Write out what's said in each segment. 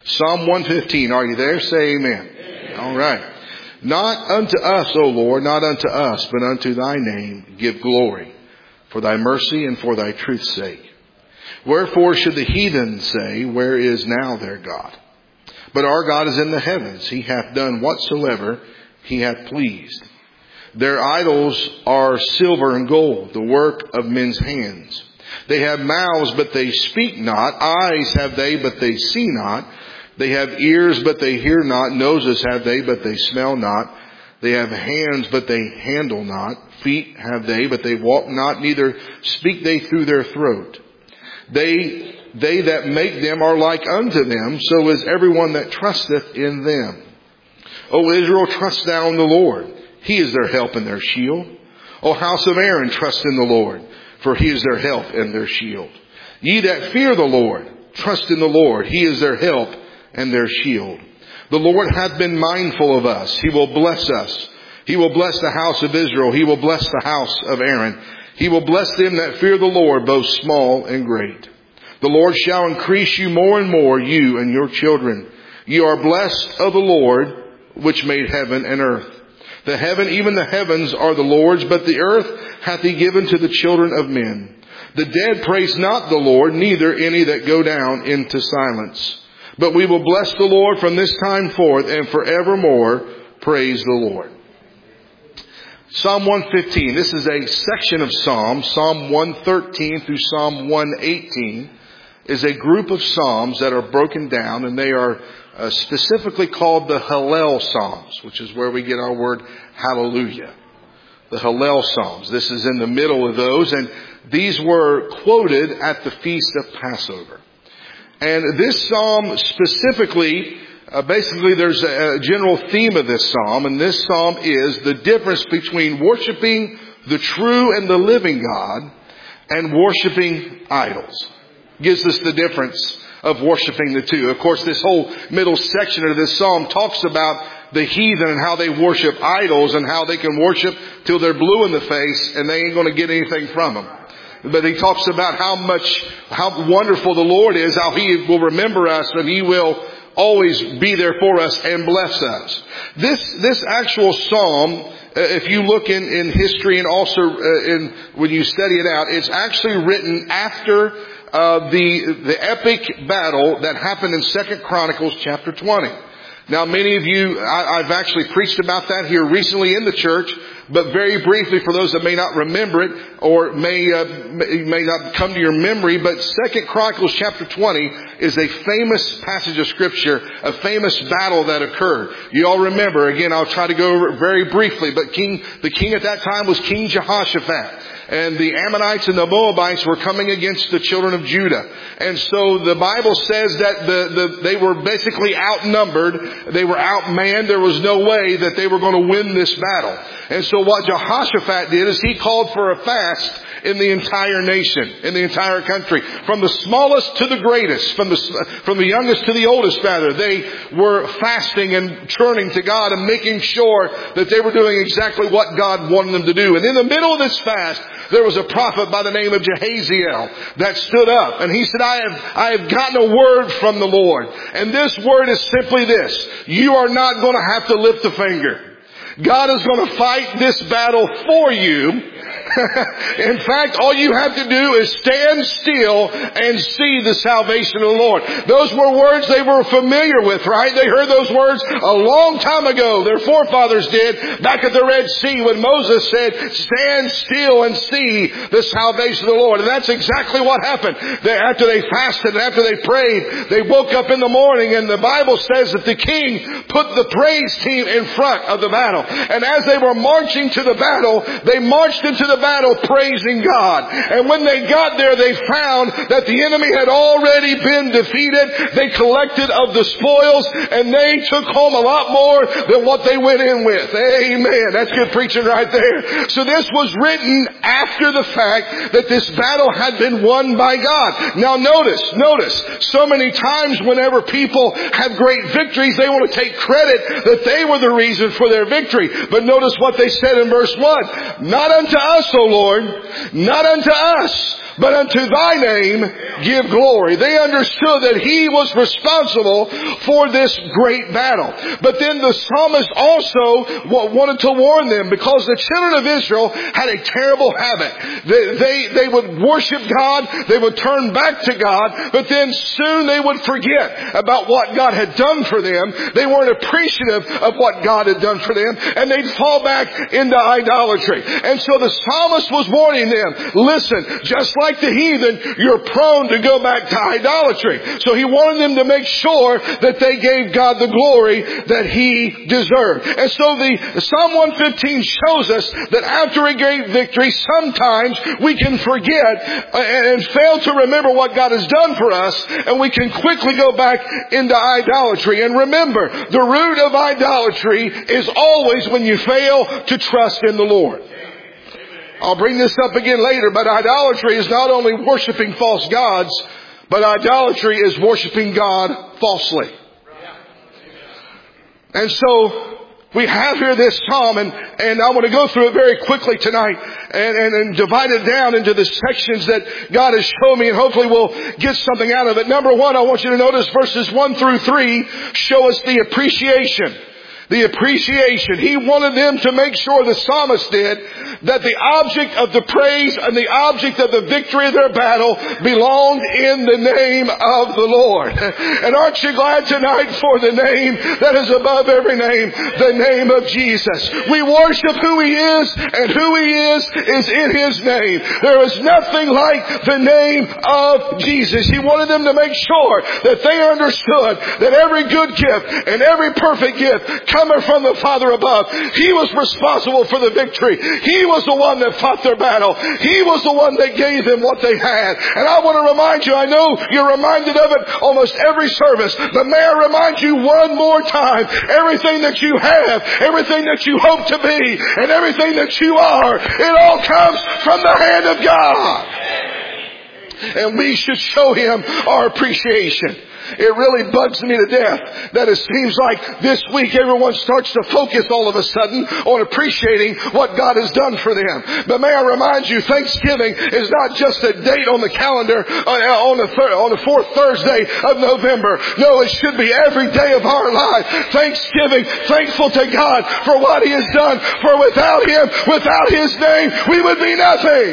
Psalm 115. Are you there? Say amen. Amen. All right. Not unto us, O Lord, not unto us, but unto thy name give glory, for thy mercy and for thy truth's sake. Wherefore should the heathen say, where is now their God? But our God is in the heavens. He hath done whatsoever he hath pleased. Their idols are silver and gold, the work of men's hands. They have mouths, but they speak not. Eyes have they, but they see not. They have ears, but they hear not. Noses have they, but they smell not. They have hands, but they handle not. Feet have they, but they walk not. Neither speak they through their throat. They that make them are like unto them. So is everyone that trusteth in them. O Israel, trust thou in the Lord. He is their help and their shield. O house of Aaron, trust in the Lord, for he is their help and their shield. Ye that fear the Lord, trust in the Lord. He is their help and their shield. The Lord hath been mindful of us. He will bless us. He will bless the house of Israel. He will bless the house of Aaron. He will bless them that fear the Lord, both small and great. The Lord shall increase you more and more, you and your children. Ye are blessed of the Lord, which made heaven and earth. The heaven, even the heavens, are the Lord's, but the earth hath he given to the children of men. The dead praise not the Lord, neither any that go down into silence. But we will bless the Lord from this time forth and forevermore. Praise the Lord. Psalm 115. This is a section of Psalms. Psalm 113 through Psalm 118 is a group of Psalms that are broken down, and they are specifically called the Hallel Psalms, which is where we get our word hallelujah. The Hallel Psalms. This is in the middle of those, and these were quoted at the Feast of Passover. And this psalm specifically, basically there's a general theme of this psalm, and this psalm is the difference between worshiping the true and the living God and worshiping idols. Gives us the difference of worshiping the two. Of course, this whole middle section of this psalm talks about the heathen and how they worship idols and how they can worship till they're blue in the face and they ain't going to get anything from them. But he talks about how wonderful the Lord is, how he will remember us and he will always be there for us and bless us. This actual psalm, if you look in history and also when you study it out, it's actually written after the epic battle that happened in 2 Chronicles chapter 20. Now, many of you, I've actually preached about that here recently in the church, but very briefly for those that may not remember it or may not come to your memory, but 2 Chronicles chapter 20 is a famous passage of scripture, a famous battle that occurred. You all remember, again, I'll try to go over it very briefly, but the king at that time was King Jehoshaphat. And the Ammonites and the Moabites were coming against the children of Judah. And so the Bible says that they were basically outnumbered. They were outmanned. There was no way that they were going to win this battle. And so what Jehoshaphat did is he called for a fast in the entire nation, in the entire country. From the smallest to the greatest, from the youngest to the oldest rather. They were fasting and turning to God and making sure that they were doing exactly what God wanted them to do. And in the middle of this fast, there was a prophet by the name of Jehaziel that stood up and he said, I have gotten a word from the Lord. And this word is simply this: you are not going to have to lift a finger. God is going to fight this battle for you. In fact, all you have to do is stand still and see the salvation of the Lord. Those were words they were familiar with, right? They heard those words a long time ago. Their forefathers did back at the Red Sea when Moses said, stand still and see the salvation of the Lord. And that's exactly what happened. After they fasted and after they prayed, they woke up in the morning and the Bible says that the king put the praise team in front of the battle. And as they were marching to the battle, they marched into the battle praising God. And when they got there, they found that the enemy had already been defeated. They collected of the spoils and they took home a lot more than what they went in with. Amen. That's good preaching right there. So this was written after the fact that this battle had been won by God. Now notice, so many times whenever people have great victories, they want to take credit that they were the reason for their victory. But notice what they said in verse 1. Not unto us, O Lord, not unto us, but unto thy name give glory. They understood that he was responsible for this great battle. But then the psalmist also wanted to warn them, because the children of Israel had a terrible habit. They would worship God, they would turn back to God, but then soon they would forget about what God had done for them. They weren't appreciative of what God had done for them, and they'd fall back into idolatry. And so the psalmist was warning them, listen, just like the heathen, you're prone to go back to idolatry. So he wanted them to make sure that they gave God the glory that he deserved. And so the Psalm 115 shows us that after a great victory, sometimes we can forget and fail to remember what God has done for us, and we can quickly go back into idolatry. And remember, the root of idolatry is always when you fail to trust in the Lord. I'll bring this up again later, but idolatry is not only worshiping false gods, but idolatry is worshiping God falsely. And so we have here this psalm, and I want to go through it very quickly tonight and divide it down into the sections that God has shown me, and hopefully we'll get something out of it. Number one, I want you to notice verses 1 through 3 show us the appreciation. The appreciation. He wanted them to make sure, the psalmist did, that the object of the praise and the object of the victory of their battle belonged in the name of the Lord. And aren't you glad tonight for the name that is above every name, the name of Jesus? We worship who He is, and who He is in His name. There is nothing like the name of Jesus. He wanted them to make sure that they understood that every good gift and every perfect gift coming from the Father above. He was responsible for the victory. He was the one that fought their battle. He was the one that gave them what they had. And I want to remind you, I know you're reminded of it almost every service, but may I remind you one more time, everything that you have, everything that you hope to be, and everything that you are, it all comes from the hand of God. And we should show Him our appreciation. It really bugs me to death that it seems like this week everyone starts to focus all of a sudden on appreciating what God has done for them. But may I remind you, Thanksgiving is not just a date on the calendar on the fourth Thursday of November. No, it should be every day of our life. Thanksgiving, thankful to God for what He has done. For without Him, without His name, we would be nothing.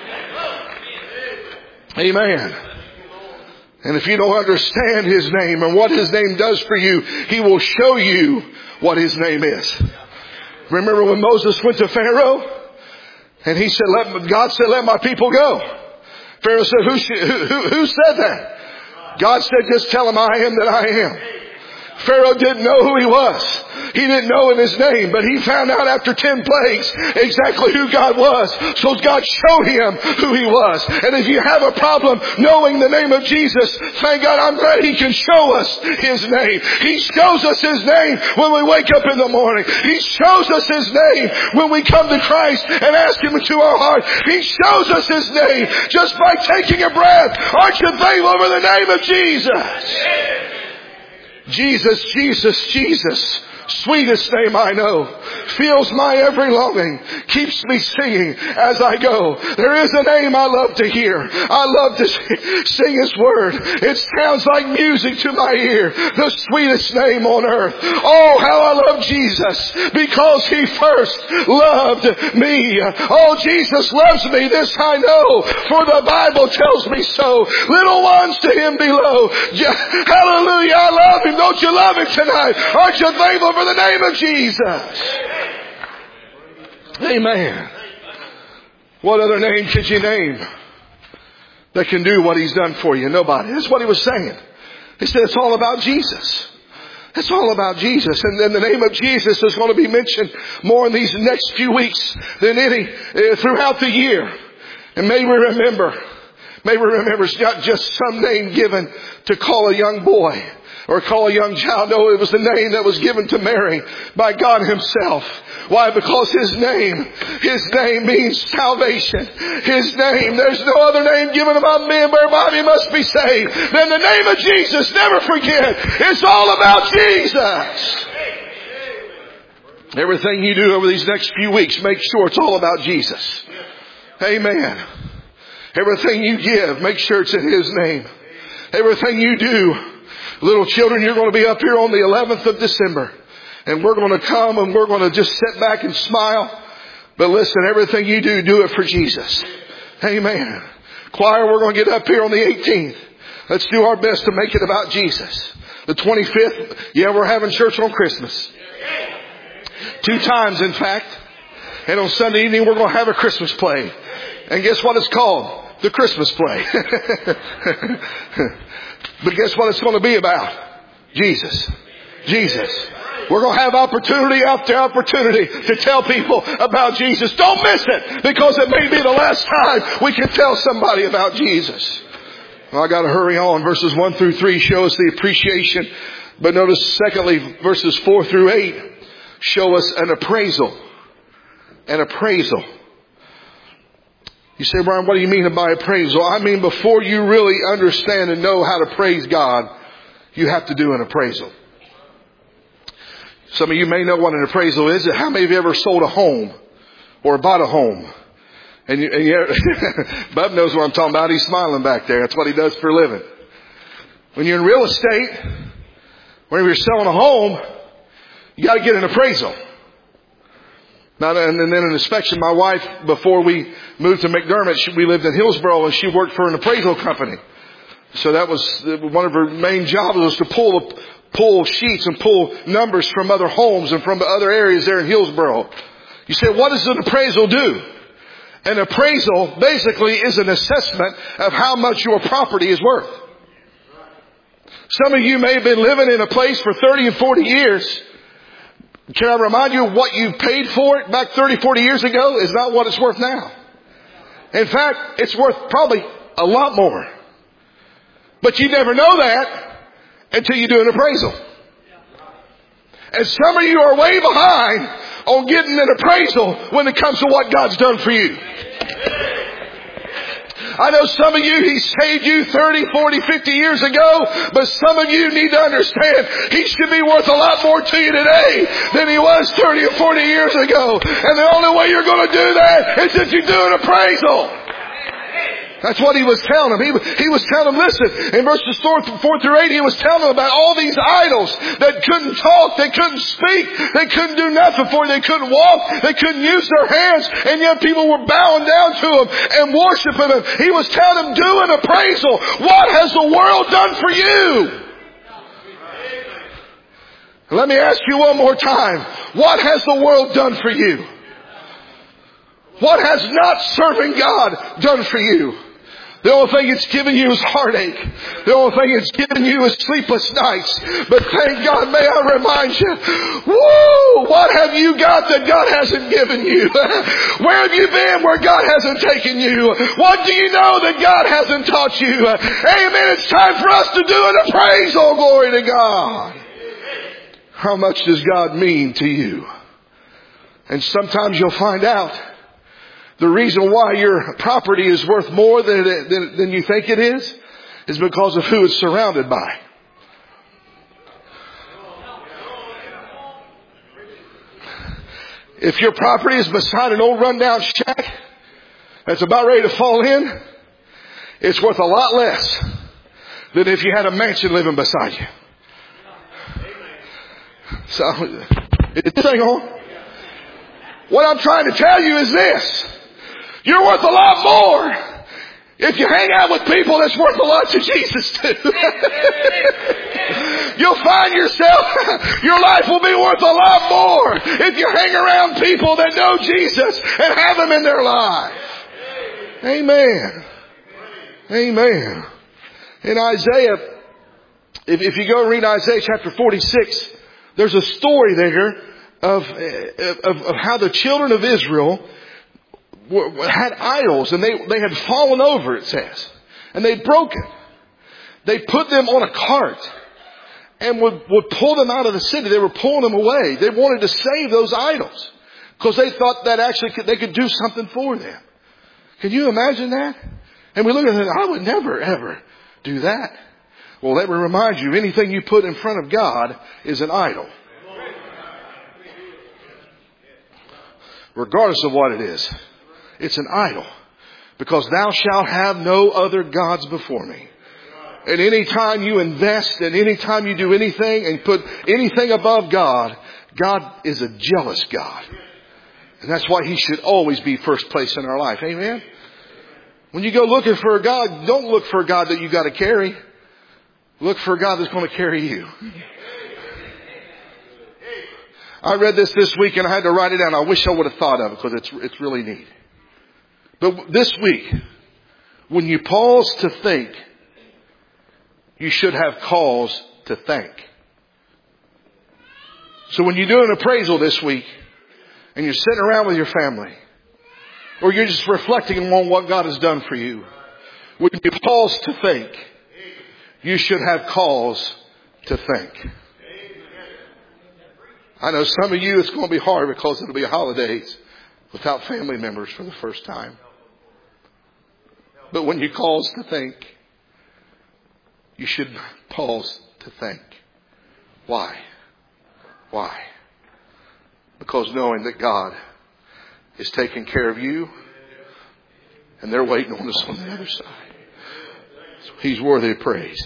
Amen. And if you don't understand His name and what His name does for you, He will show you what His name is. Remember when Moses went to Pharaoh? And he said, God said, let my people go. Pharaoh said, who said that? God said, just tell him I am that I am. Pharaoh didn't know who he was. He didn't know in his name, but he found out after 10 plagues exactly who God was. So God showed him who He was. And if you have a problem knowing the name of Jesus, thank God, I'm glad He can show us His name. He shows us His name when we wake up in the morning. He shows us His name when we come to Christ and ask Him into our heart. He shows us His name just by taking a breath. Aren't you thankful for the name of Jesus? Jesus, Jesus, Jesus. Sweetest name I know, fills my every longing, keeps me singing as I go. There is a name I love to hear. I love to sing His word. It sounds like music to my ear. The sweetest name on earth. Oh, how I love Jesus, because He first loved me. Oh, Jesus loves me, this I know, for the Bible tells me so. Little ones to Him below. Hallelujah, I love Him. Don't you love Him tonight? Aren't you thankful for the name of Jesus? Amen. What other name could you name that can do what He's done for you? Nobody. That's what He was saying. He said it's all about Jesus. It's all about Jesus. And then the name of Jesus is going to be mentioned more in these next few weeks than any throughout the year. And may we remember it's not just some name given to call a young boy or call a young child. No, it was the name that was given to Mary by God Himself. Why? Because His name means salvation. His name, there's no other name given among men whereby we must be saved than the name of Jesus. Never forget, it's all about Jesus. Everything you do over these next few weeks, make sure it's all about Jesus. Amen. Everything you give, make sure it's in His name. Everything you do, little children, you're going to be up here on the 11th of December. And we're going to come and we're going to just sit back and smile. But listen, everything you do it for Jesus. Amen. Choir, we're going to get up here on the 18th. Let's do our best to make it about Jesus. The 25th, yeah, we're having church on Christmas. 2 times, in fact. And on Sunday evening, we're going to have a Christmas play. And guess what it's called? The Christmas play. But guess what it's going to be about? Jesus. Jesus. We're going to have opportunity after opportunity to tell people about Jesus. Don't miss it, because it may be the last time we can tell somebody about Jesus. Well, I got to hurry on. Verses 1 through 3 show us the appreciation. But notice, secondly, verses 4 through 8 show us an appraisal. An appraisal. You say, Brian, what do you mean by appraisal? I mean, before you really understand and know how to praise God, you have to do an appraisal. Some of you may know what an appraisal is. How many of you ever sold a home or bought a home? And Bub knows what I'm talking about. He's smiling back there. That's what he does for a living. When you're in real estate, whenever you're selling a home, you got to get an appraisal. Now, and then an inspection. My wife, before we moved to McDermott, we lived in Hillsboro, and she worked for an appraisal company. So that was one of her main jobs, was to pull sheets and pull numbers from other homes and from other areas there in Hillsboro. You say, what does an appraisal do? An appraisal basically is an assessment of how much your property is worth. Some of you may have been living in a place for 30 and 40 years. Can I remind you, what you paid for it back 30, 40 years ago is not what it's worth now. In fact, it's worth probably a lot more. But you never know that until you do an appraisal. And some of you are way behind on getting an appraisal when it comes to what God's done for you. I know some of you, He saved you 30, 40, 50 years ago, but some of you need to understand He should be worth a lot more to you today than He was 30 or 40 years ago. And the only way you're going to do that is if you do an appraisal. That's what He was telling them. He was telling them, listen, in verses 4 through 8, He was telling them about all these idols that couldn't talk, they couldn't speak, they couldn't do nothing for you, they couldn't walk, they couldn't use their hands, and yet people were bowing down to them and worshiping Him. He was telling them, do an appraisal. What has the world done for you? Let me ask you one more time. What has the world done for you? What has not serving God done for you? The only thing it's given you is heartache. The only thing it's given you is sleepless nights. But thank God, may I remind you, woo, what have you got that God hasn't given you? Where have you been where God hasn't taken you? What do you know that God hasn't taught you? Amen. It's time for us to do an appraisal. Glory to God. How much does God mean to you? And sometimes you'll find out the reason why your property is worth more than you think it is because of who it's surrounded by. If your property is beside an old rundown shack that's about ready to fall in, it's worth a lot less than if you had a mansion living beside you. So, is this thing on? What I'm trying to tell you is this. You're worth a lot more if you hang out with people that's worth a lot to Jesus too. You'll find yourself, your life will be worth a lot more if you hang around people that know Jesus and have Him in their life. Amen. Amen. In Isaiah, if you go and read Isaiah chapter 46, there's a story there of how the children of Israel had idols, and they had fallen over, it says, and they'd broken. They put them on a cart and would pull them out of the city. They were pulling them away. They wanted to save those idols because they thought that actually they could do something for them. Can you imagine that? And we look at it, I would never ever do that. Well, let me remind you, anything you put in front of God is an idol. Regardless of what it is. It's an idol. Because thou shalt have no other gods before me. And any time you invest and any time you do anything and put anything above God, God is a jealous God. And that's why He should always be first place in our life. Amen? When you go looking for a God, don't look for a God that you got to carry. Look for a God that's going to carry you. I read this week and I had to write it down. I wish I would have thought of it because it's really neat. But this week, when you pause to think, you should have cause to thank. So when you do an appraisal this week and you're sitting around with your family, or you're just reflecting on what God has done for you, when you pause to think, you should have cause to think. I know some of you it's going to be hard because it'll be holidays without family members for the first time. But when you pause to think, you should pause to think. Why? Why? Because knowing that God is taking care of you and they're waiting on us on the other side. So He's worthy of praise.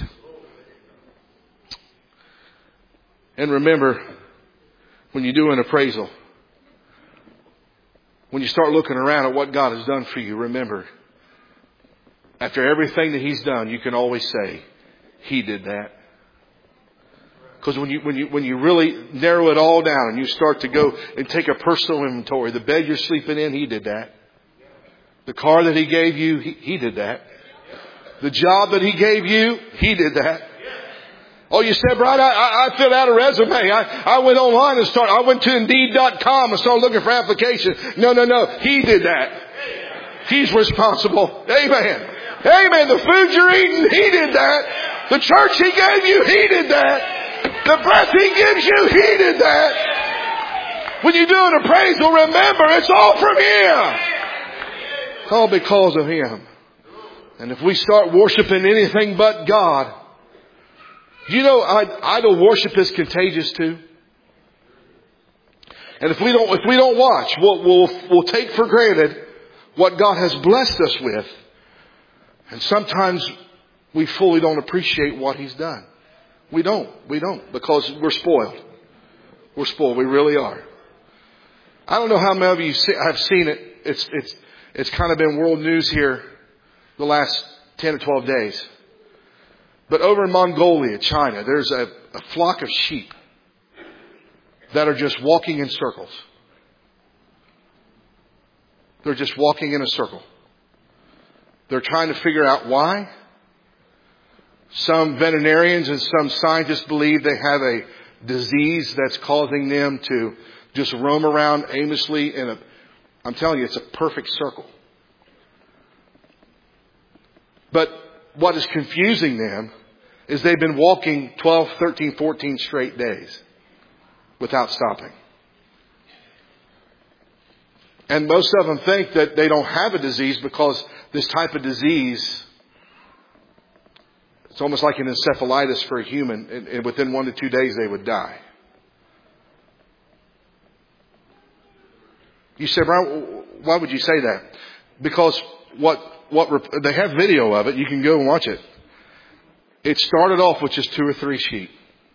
And remember, when you do an appraisal, when you start looking around at what God has done for you, remember, after everything that He's done, you can always say, He did that. Because when you really narrow it all down and you start to go and take a personal inventory, the bed you're sleeping in, He did that. The car that He gave you, He did that. The job that He gave you, He did that. Oh, you said, Brian, I filled out a resume. I went online and I went to Indeed.com and started looking for applications. No. He did that. He's responsible. Amen. Amen. The food you're eating, He did that. The church He gave you, He did that. The breath He gives you, He did that. When you do an appraisal, remember, it's all from Him. It's all because of Him. And if we start worshiping anything but God, do you know idol worship is contagious too? And if we don't watch, we'll take for granted what God has blessed us with. And sometimes we fully don't appreciate what He's done. We don't because we're spoiled. We're spoiled. We really are. I don't know how many of you have seen it. It's kind of been world news here the last 10 or 12 days. But over in Mongolia, China, there's a flock of sheep that are just walking in circles. They're just walking in a circle. They're trying to figure out why. Some veterinarians and some scientists believe they have a disease that's causing them to just roam around aimlessly I'm telling you, it's a perfect circle. But what is confusing them is they've been walking 12, 13, 14 straight days without stopping. And most of them think that they don't have a disease because this type of disease, it's almost like an encephalitis for a human. And within 1 to 2 days, they would die. You say, Brian, why would you say that? Because they have video of it. You can go and watch it. It started off with just 2 or 3 sheep.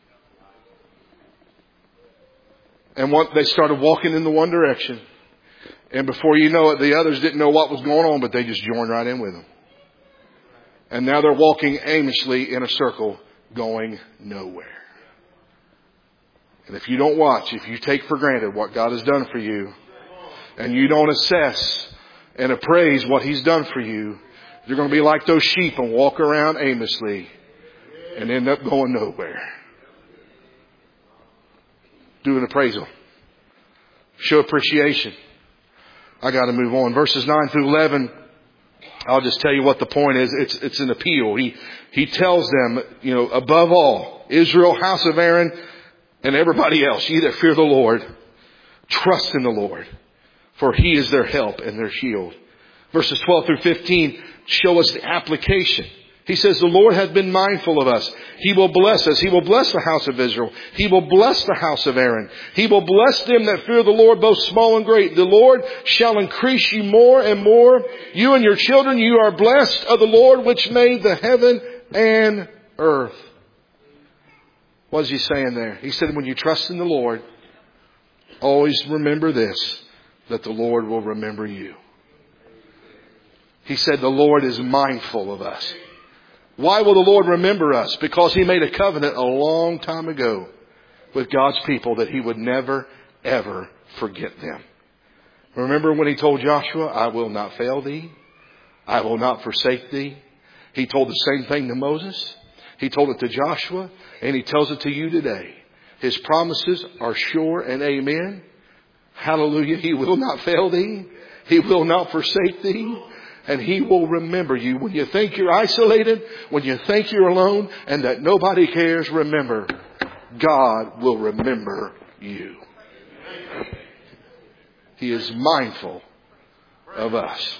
And they started walking in the one direction. And before you know it, the others didn't know what was going on, but they just joined right in with them. And now they're walking aimlessly in a circle, going nowhere. And if you don't watch, if you take for granted what God has done for you, and you don't assess and appraise what He's done for you, you're going to be like those sheep and walk around aimlessly and end up going nowhere. Do an appraisal. Show appreciation. I got to move on. Verses 9 through 11, I'll just tell you what the point is. It's an appeal. He tells them, above all, Israel, house of Aaron, and everybody else, ye that fear the Lord, trust in the Lord, for He is their help and their shield. Verses 12 through 15 show us the application. He says, the Lord hath been mindful of us. He will bless us. He will bless the house of Israel. He will bless the house of Aaron. He will bless them that fear the Lord, both small and great. The Lord shall increase you more and more. You and your children, you are blessed of the Lord, which made the heaven and earth. What is he saying there? He said, when you trust in the Lord, always remember this, that the Lord will remember you. He said, the Lord is mindful of us. Why will the Lord remember us? Because He made a covenant a long time ago with God's people that He would never, ever forget them. Remember when He told Joshua, I will not fail thee. I will not forsake thee. He told the same thing to Moses. He told it to Joshua, and He tells it to you today. His promises are sure and amen. Hallelujah. He will not fail thee. He will not forsake thee. And He will remember you. When you think you're isolated, when you think you're alone and that nobody cares, remember, God will remember you. He is mindful of us.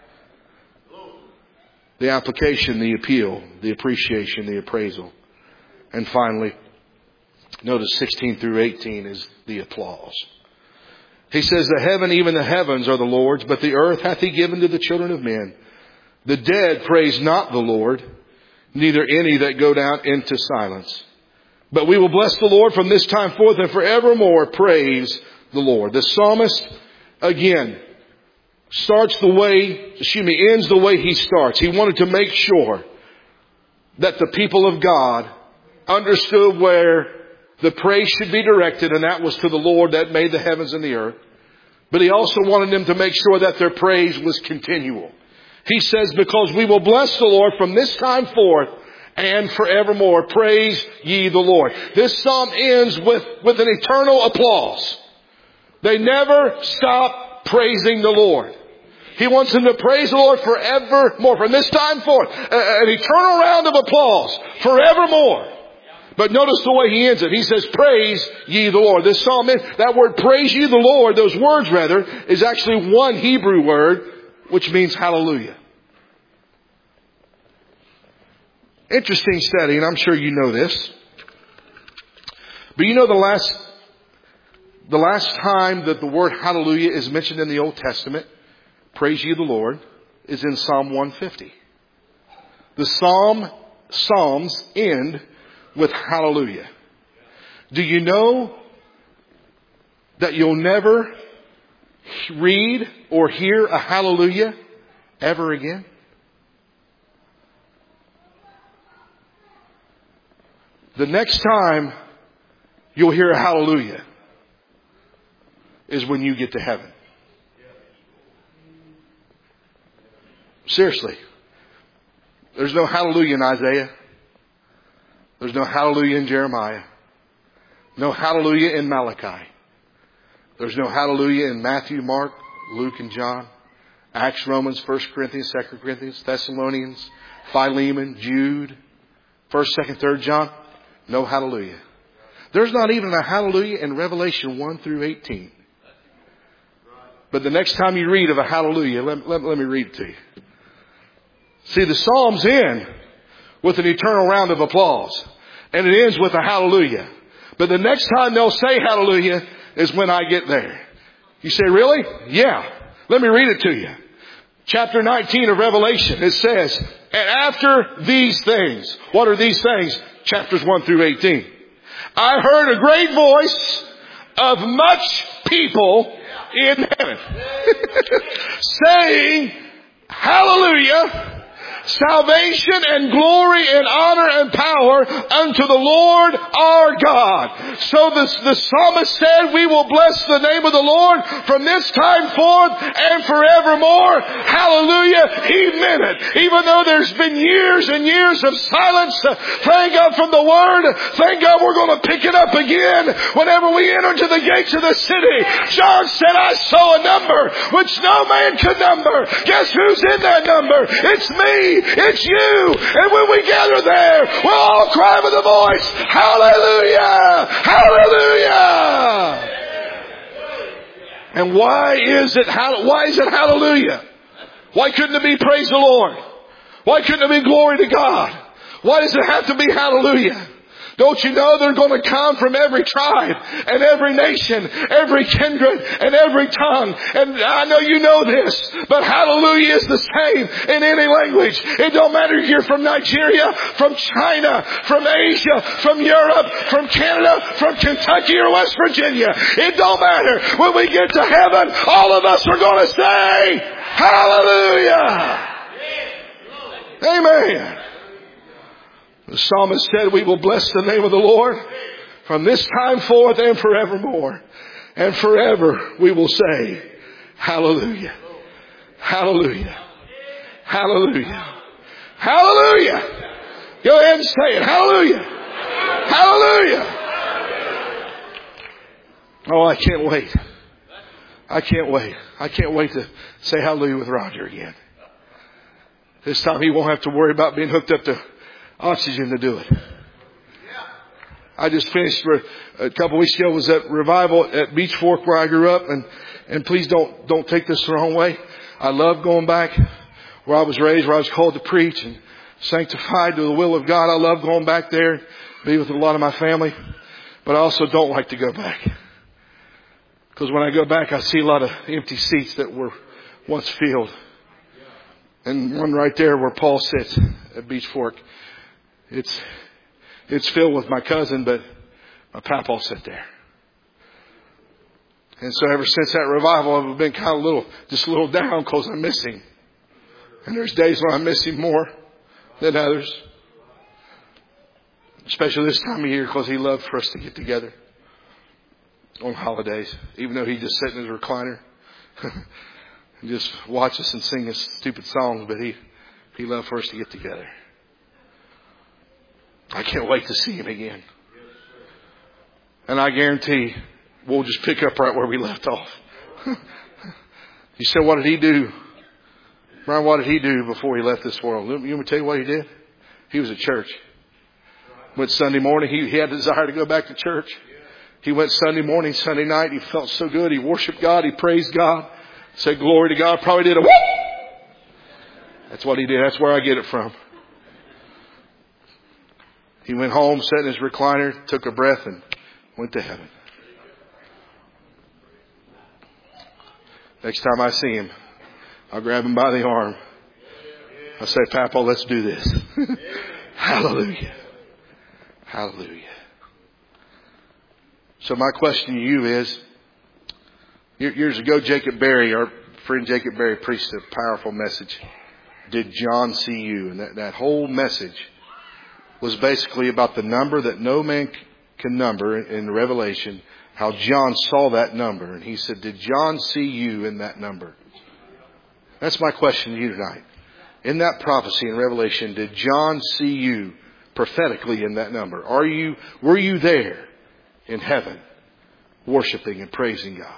The application, the appeal, the appreciation, the appraisal. And finally, notice 16 through 18 is the applause. He says, the heaven, even the heavens are the Lord's, but the earth hath He given to the children of men. The dead praise not the Lord, neither any that go down into silence. But we will bless the Lord from this time forth and forevermore. Praise the Lord. The psalmist, again, ends the way he starts. He wanted to make sure that the people of God understood where the praise should be directed, and that was to the Lord that made the heavens and the earth. But He also wanted them to make sure that their praise was continual. He says, because we will bless the Lord from this time forth and forevermore. Praise ye the Lord. This psalm ends with an eternal applause. They never stop praising the Lord. He wants them to praise the Lord forevermore. From this time forth, an eternal round of applause forevermore. But notice the way he ends it. He says, praise ye the Lord. This psalm, that word praise ye the Lord, those words rather, is actually one Hebrew word, which means hallelujah. Interesting study, and I'm sure you know this. But you know the last time that the word hallelujah is mentioned in the Old Testament, praise ye the Lord, is in Psalm 150. The Psalms end with hallelujah. Do you know that you'll never read or hear a hallelujah ever again? The next time you'll hear a hallelujah is when you get to heaven. Seriously. There's no hallelujah in Isaiah. There's no hallelujah in Jeremiah. No hallelujah in Malachi. There's no hallelujah in Matthew, Mark, Luke, and John. Acts, Romans, 1 Corinthians, 2 Corinthians, Thessalonians, Philemon, Jude, 1st, 2nd, 3rd John. No hallelujah. There's not even a hallelujah in Revelation 1 through 18. But the next time you read of a hallelujah, let me read it to you. See, the Psalms end with an eternal round of applause. And it ends with a hallelujah. But the next time they'll say hallelujah is when I get there. You say, really? Yeah. Let me read it to you. Chapter 19 of Revelation, it says, and after these things, what are these things? Chapters 1 through 18. I heard a great voice of much people in heaven saying, hallelujah. Salvation and glory and honor and power unto the Lord our God. So the psalmist said, we will bless the name of the Lord from this time forth and forevermore. Hallelujah. He meant it. Even though there's been years and years of silence, thank God from the Word. Thank God we're going to pick it up again whenever we enter into the gates of the city. John said, I saw a number which no man could number. Guess who's in that number? It's me. It's you. And when we gather there, we'll all cry with a voice, hallelujah! Hallelujah! And why is it hallelujah? Why couldn't it be praise the Lord? Why couldn't it be glory to God? Why does it have to be hallelujah? Don't you know they're going to come from every tribe and every nation, every kindred and every tongue. And I know you know this, but hallelujah is the same in any language. It don't matter if you're from Nigeria, from China, from Asia, from Europe, from Canada, from Kentucky or West Virginia. It don't matter. When we get to heaven, all of us are going to say, hallelujah. Amen. The psalmist said, we will bless the name of the Lord from this time forth and forevermore. And forever we will say, hallelujah. Hallelujah. Hallelujah. Hallelujah. Go ahead and say it. Hallelujah. Hallelujah. Oh, I can't wait. I can't wait. I can't wait to say hallelujah with Roger again. This time he won't have to worry about being hooked up to oxygen to do it. I just finished a couple weeks ago was at revival at Beach Fork where I grew up, and please don't take this the wrong way. I love going back where I was raised, where I was called to preach and sanctified to the will of God. I love going back there, be with a lot of my family, but I also don't like to go back. Because when I go back, I see a lot of empty seats that were once filled. And one right there where Paul sits at Beach Fork. It's filled with my cousin, but my papaw sit there. And so ever since that revival, I've been kind of just a little down because I miss him. And there's days when I miss him more than others. Especially this time of year because he loved for us to get together on holidays. Even though he just sat in his recliner and just watch us and sing his stupid songs. But he loved for us to get together. I can't wait to see him again. And I guarantee we'll just pick up right where we left off. You said, what did he do? Brian, what did he do before he left this world? You want me to tell you what he did? He was at church. Went Sunday morning. He had a desire to go back to church. He went Sunday morning, Sunday night. He felt so good. He worshiped God. He praised God. Said glory to God. Probably did a whoop. That's what he did. That's where I get it from. He went home, sat in his recliner, took a breath, and went to heaven. Next time I see him, I'll grab him by the arm. I'll say, Papa, let's do this. Hallelujah. Hallelujah. So my question to you is, years ago, Jacob Berry, our friend Jacob Berry, preached a powerful message. Did John see you? And that whole message was basically about the number that no man can number in Revelation, how John saw that number. And he said, did John see you in that number? That's my question to you tonight. In that prophecy in Revelation, did John see you prophetically in that number? Were you there in heaven worshiping and praising God?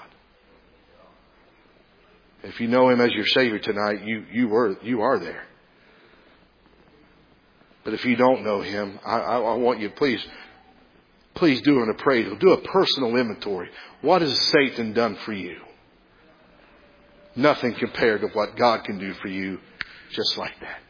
If you know him as your Savior tonight, you are there. But if you don't know him, I want you, please do an appraisal. Do a personal inventory. What has Satan done for you? Nothing compared to what God can do for you just like that.